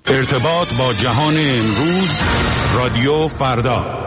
ارتباط با جهان امروز، رادیو فردا.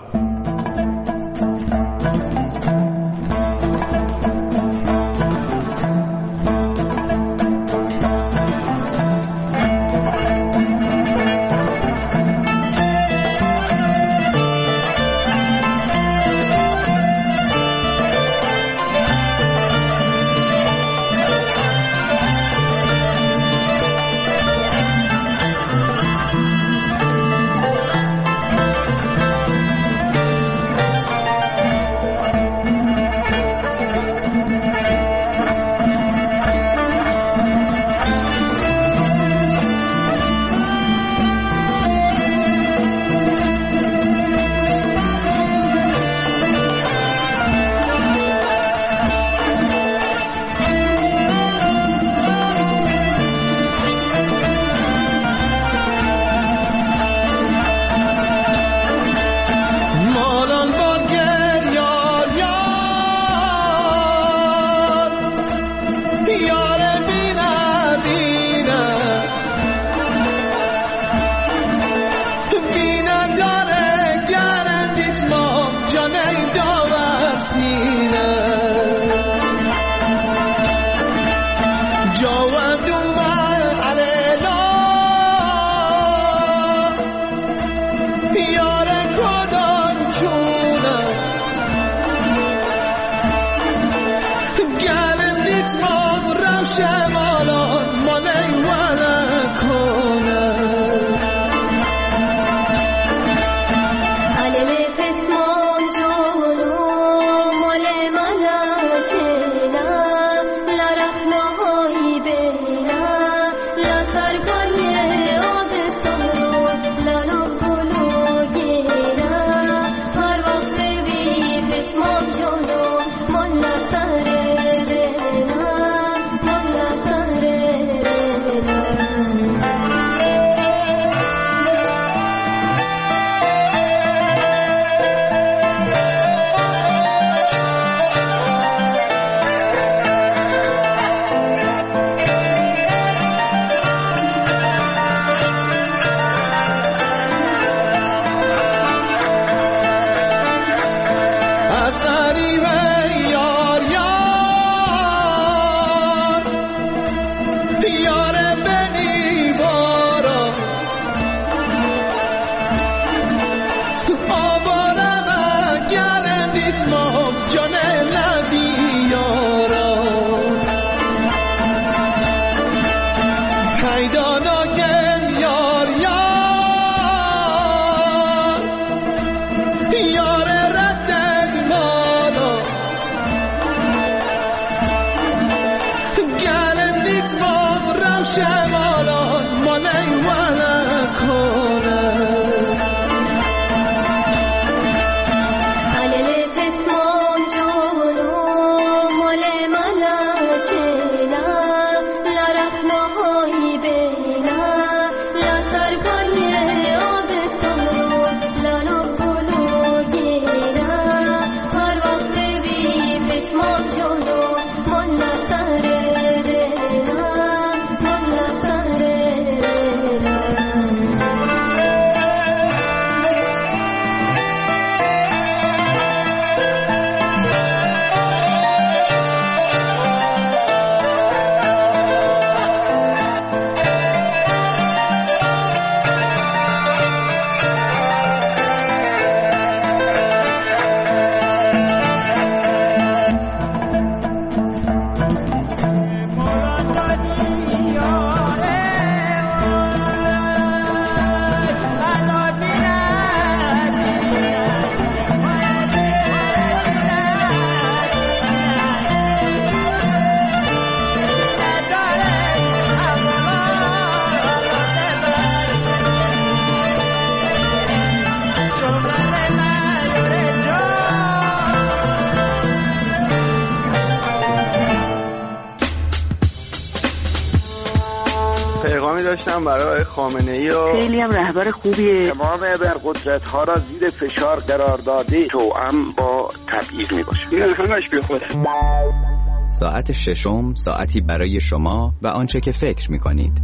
داشتم برای خامنه‌ای و خیلی هم رهبر خوبیه. تمام ابرقدرت‌ها را زیر فشار قرار داده، توأم با تبعیض میباشه. این همش بی خوده. ساعت ششم، ساعتی برای شما و آنچه که فکر میکنید.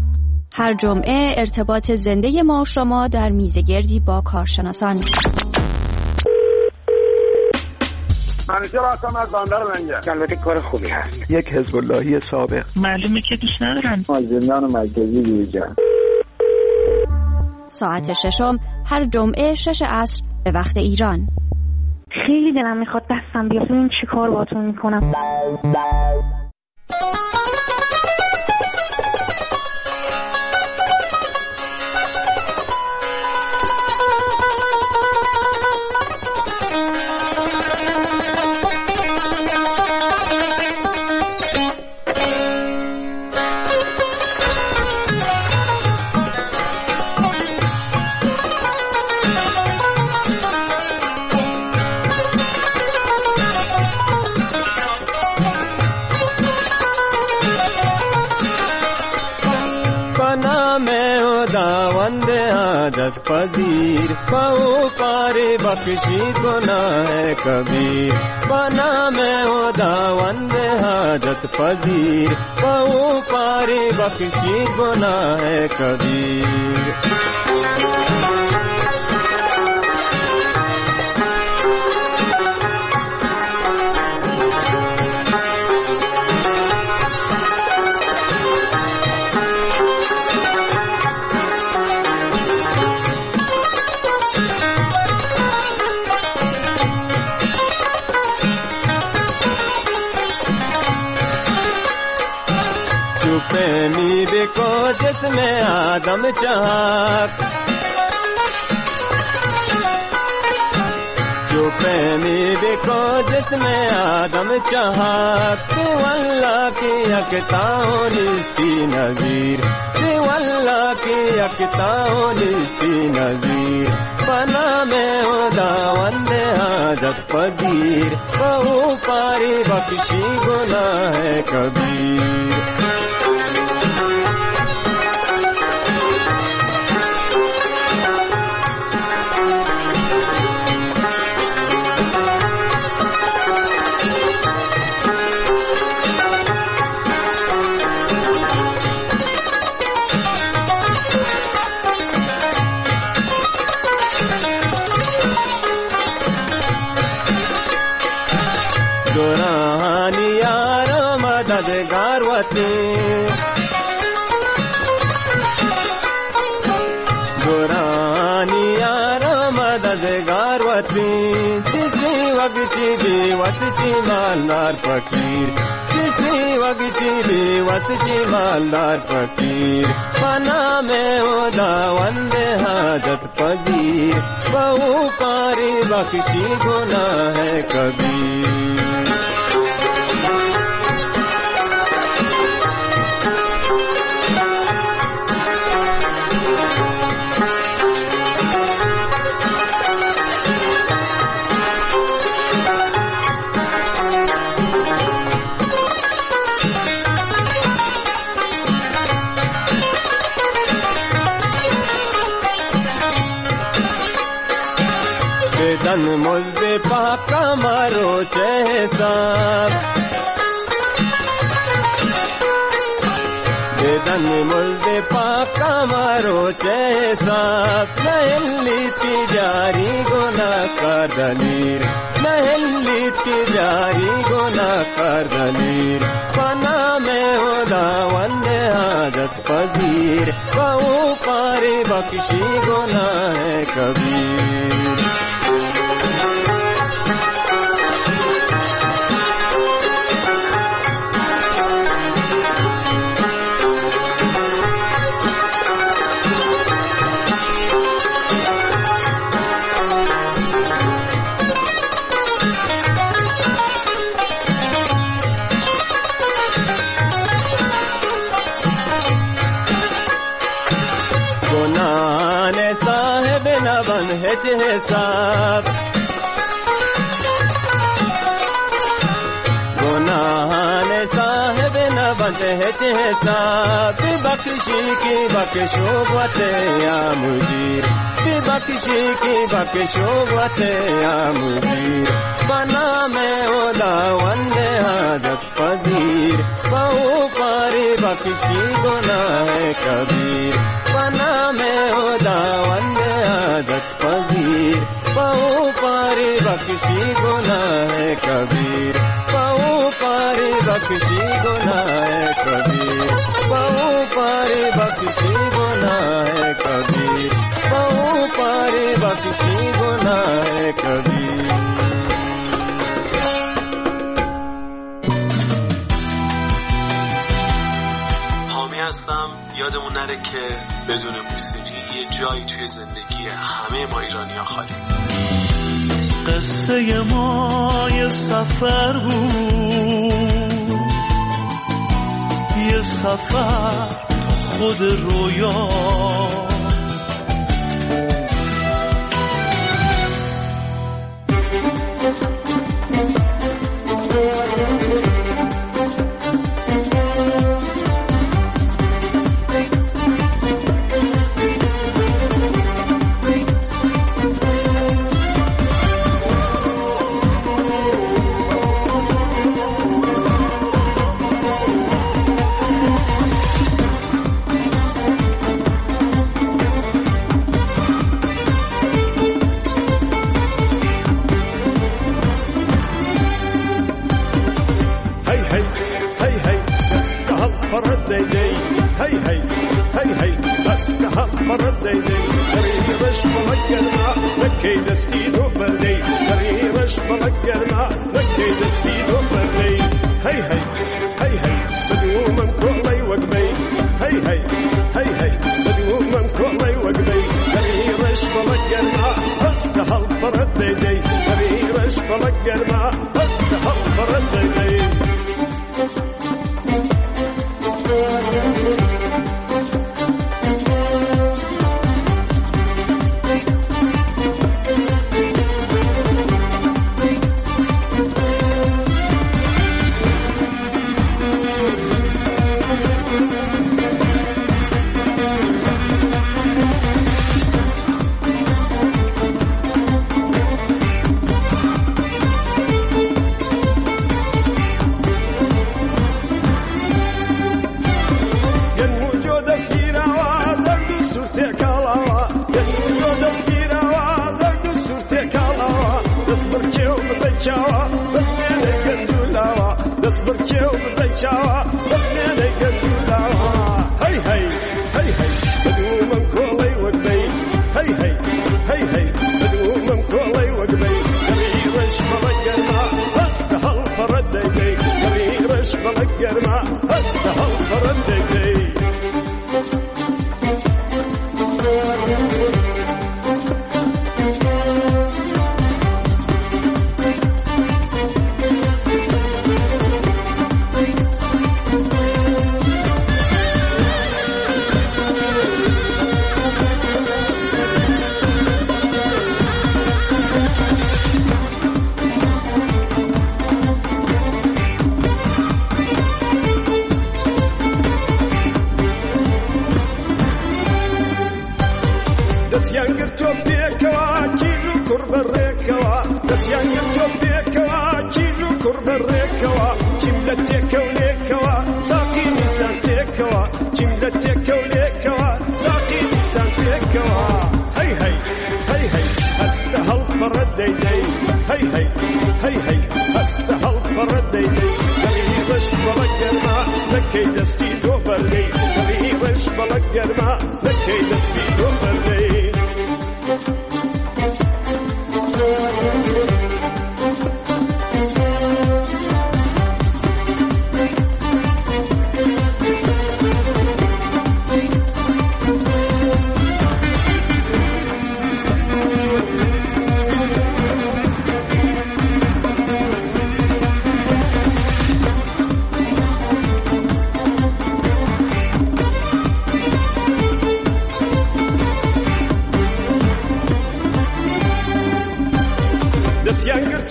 هر جمعه ارتباط زنده ما و شما در میزگردی با کارشناسان. منیجر هستم از بندر منگه. البته کار خوبی هست. یک حزب اللهی سابق. معلومه که دوست ندارن. از زندان مرکزی بیرون. ساعت 6 هر جمعه 6 عصر به وقت ایران. خیلی دلم میخواد دستم بیاد. این چی کار باهاتون میکنم؟ पदीर पाओ पारे बख्शी गुनाह कबीर बना मैं हो दावंद हाजत पदीर पाओ पारे बख्शी गुनाह कबीर मीबे को जिसमें आदम चाहत चुपे मीबे को जिसमें आदम चाहत वल्लाह की अकताओं निस्ती नजीर वल्लाह की अकताओं निस्ती नजीर बना में हो दावंद हाजत पदीर बहु पारी बख्शी गुनाह कबीर गुरानी यार मददगार वती जिसी वगची बेवतची मालदार फकीर जिसी वगची बेवतची मालदार फकीर बना में हो दावंद हाजत पजीर बहु पारी बख्शी गुनाह कबीर दन मुझे पाका मारो चेहसाब दन मुझे पाका मारो चेहसाब महली की जारी गुना कर दलीर महली की जारी गुना कर दलीर बना में हो दावंद हाजत पजीर बहु पारे बख्शी गुनाह कबीर हिसाब गुनाह ने साहिब न बंद چه حساب ببخشی کی بخشو وته یا مجیر ببخشی کی بخشو وته یا مجیر بنا میں خداوند حاجت پذیر بہو پاری بخشی گناہ کبیر بنا میں خداوند حاجت پذیر بہو پاری بخشی گناہ کبیر بہو پاری بخشی گناہ کبیر بہو پاری بخشی گناہ کبیر بہو پاری بخشی گناہ کبیر. هستم. یادمون نره که بدون موسیقی یه جایی توی زندگی همه ما ایرانی‌ها خالی. قصه ما یه سفر بود، یه سفر خود رویا،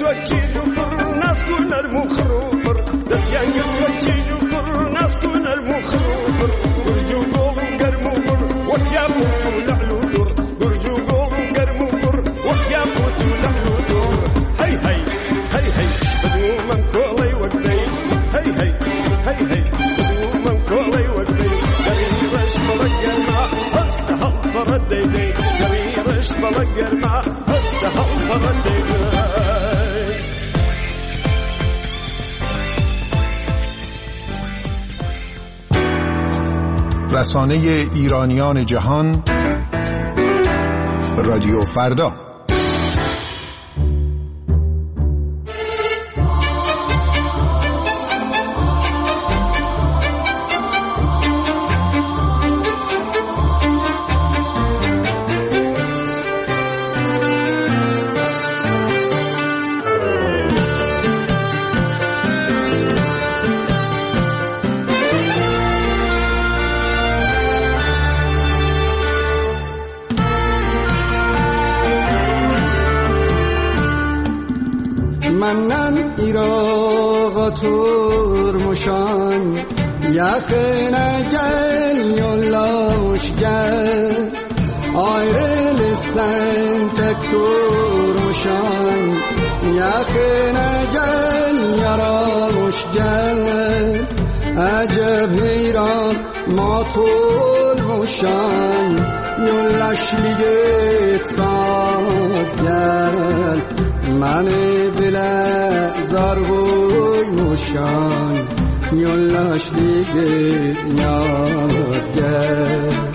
دەستیان گرتووە کیژ و کوڕ ناسکو نەرم و وياقوت لعلو دور برجو قوم قرمو قر وياقوت لعلو دور هي هي هي هي بدو من كولي وقبي هي هي هي هي بدو من كولي وقبي قريبش بلقر ما استهل فرديدي قريبش بلقر ما استهل فرديدي. رسانه ایرانیان جهان رادیو فردا. منن ایراغا تورمشان یخنه گل یولاشگر آیرل سنتک تورمشان یخنه گل یرامشگر عجب ایران ما تورمشان یولاش لیگت سازگر من دل زارگوی موشان یولاش دیگه نیازگر.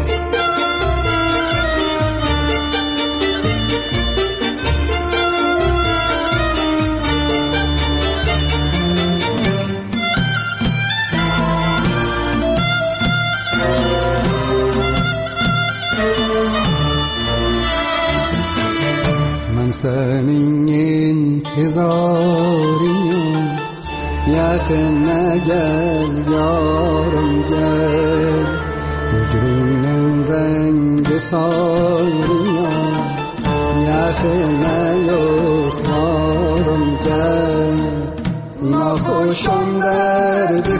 senin intizarıyım yakına gel yarım gel hücrünün rengi sarıyım yakına yoklarım gel nahoşum derdi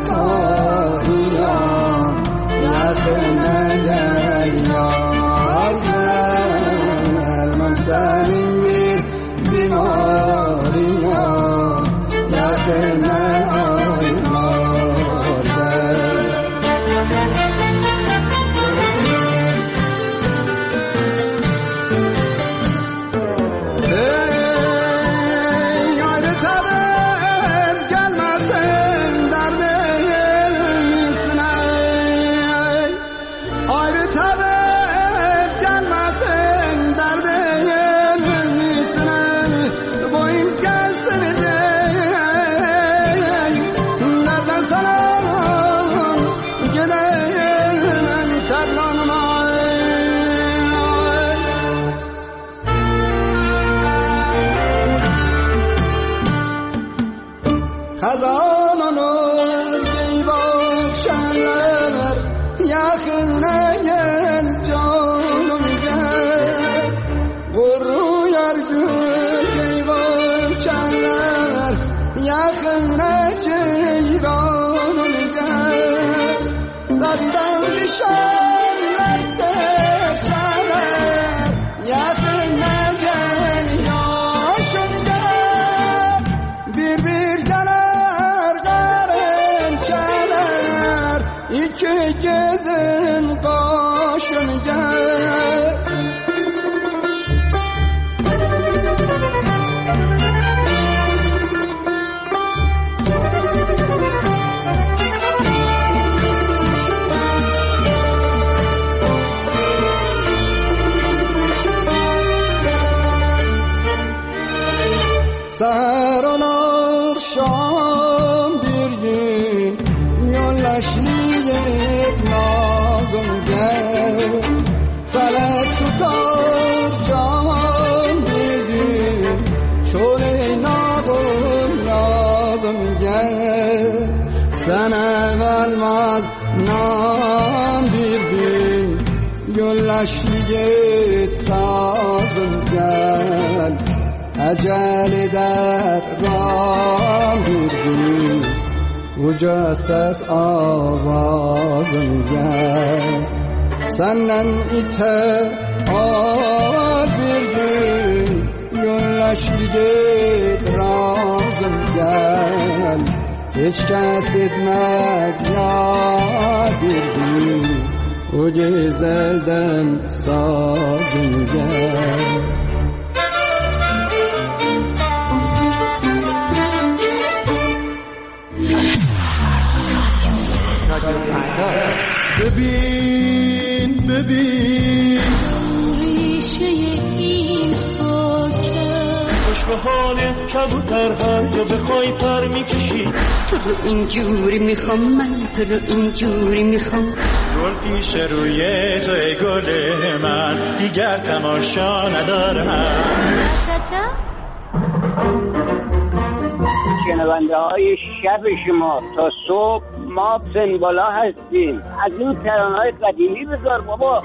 kayım yakına gel yar gel ben senin بیماری‌ها یخنه Yaşlıget sazım gel Ecel eder ram durdu Uca ses avazım gel senden ite al bir gün gönleşliğe razım gel hiç kes etmez ya bir gün o güzelden sazım gel. ببین ببین ریشه این خاکه خوش به حالت کبوتر هر جا بخوای پر میکشی تو رو اینجوری میخوام من تو رو اینجوری میخوام گل پیش روی توی گل من دیگر تماشا ندارم. شنونده های شب شما تا صبح ما پنبالا هستیم. از این ترانه‌های قدیمی بذار بابا.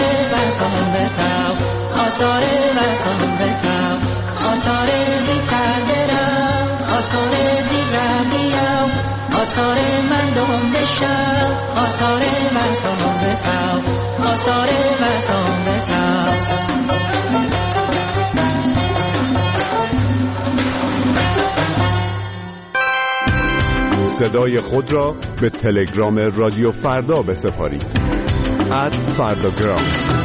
آستاره صدای خود را به تلگرام رادیو فردا بسپارید. @فرداگرام.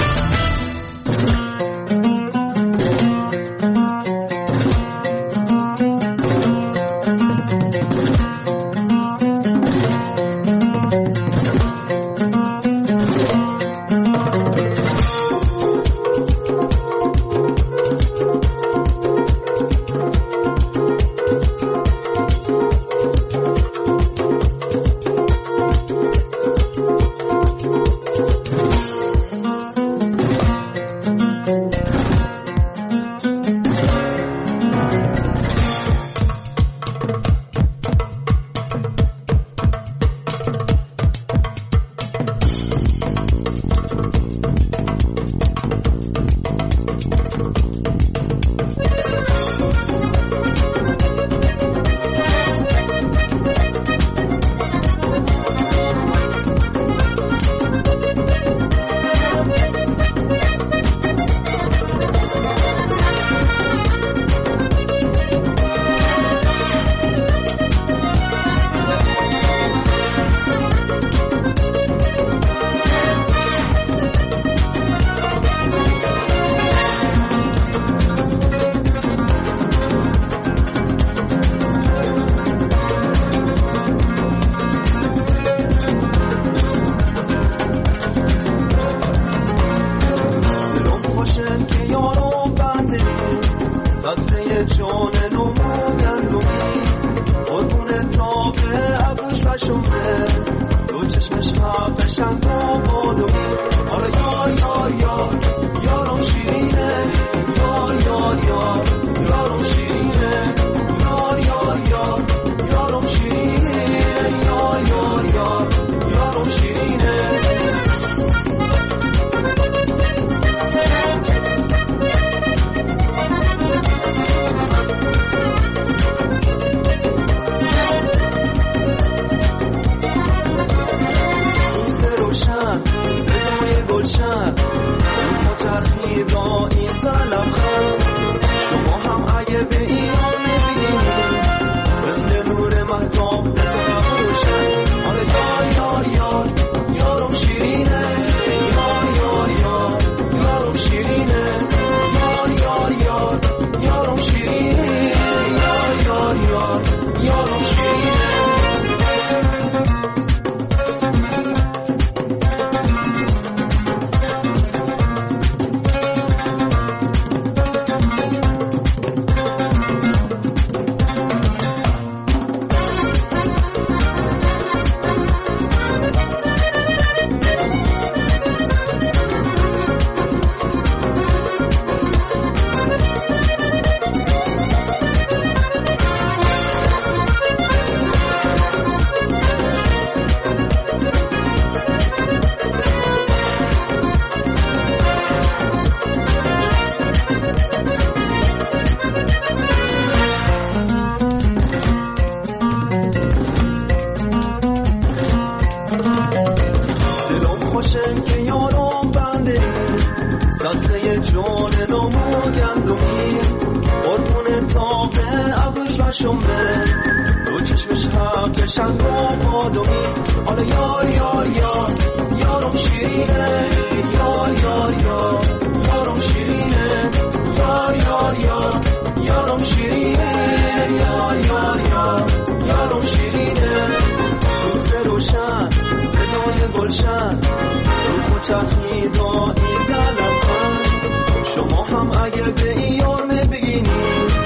شما هم اگه به این یار میبینی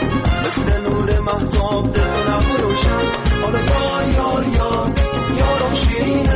مثل نور مهتاب دلتون روشن. حالا یار یار یار یارم شیرین